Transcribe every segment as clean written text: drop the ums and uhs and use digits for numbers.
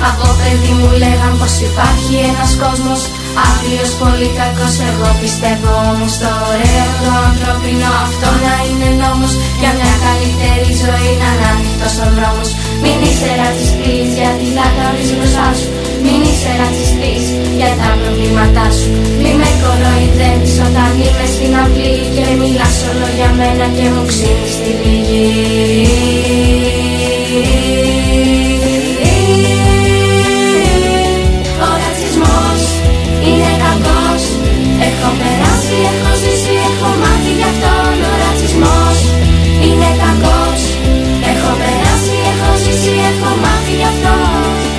Από παιδί μου λέγαν πως υπάρχει ένας κόσμος άγριος, πολύ κακός. Εγώ πιστεύω όμως το ωραίο, το ανθρώπινο αυτό να είναι νόμος. Για μια καλύτερη ζωή να είναι ανοιχτός ο δρόμος. Μην είσαι ρατσιστής γιατί θα τα βρεις μπροστά σου. Μην είσαι ρατσιστής για τα προβλήματά σου. Μη με κοροϊδεύεις όταν είμαι στην αυλή και μιλάς όλο για μένα και μου ξύνεις τη λίγη. Ο ρατσισμός είναι κακός. Έχω περάσει, έχω ζήσει, έχω μάθει γι' αυτόν. Ο ρατσισμός είναι κακός. Έχω περάσει, έχω ζήσει, έχω μάθει γι' αυτόν.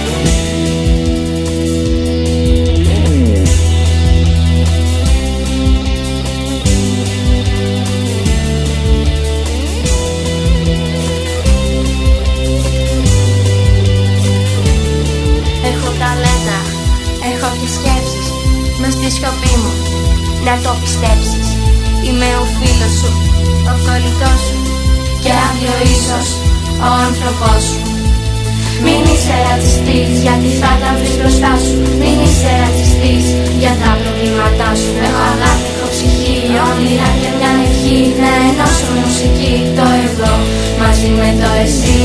Έχω ταλέντα, έχω και σκέψεις. Μες στη σιωπή μου να το πιστέψεις. Είμαι ο φίλος σου, ο κολλητός σου και αύριο ίσως ο άνθρωπός σου. Μην είσαι ρατσιστής γιατί θα τα βρεις μπροστά σου. Μην είσαι ρατσιστής για τα προβλήματά σου. Έχω αγάπη, έχω ψυχή, όνειρα και μια ευχή. Να ενώσω μουσική, το εγώ μαζί με το εσύ.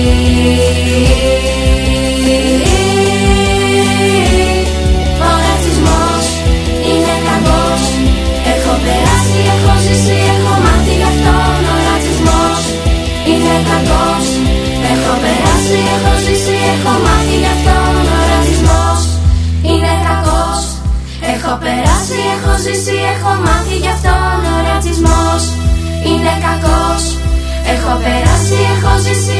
Ο ρατσισμός είναι κακός. Έχω περάσει, έχω ζήσει, έχω μάθει γι' αυτόν. Ο ρατσισμός είναι κακός. Έχω περάσει, έχω ζήσει, έχω μάθει γι' αυτόν. Ο ρατσισμός είναι κακός. Έχω περάσει, έχω ζήσει, έχω μάθει γι' αυτόν. Ο ρατσισμός είναι κακός. Έχω περάσει, έχω ζήσει,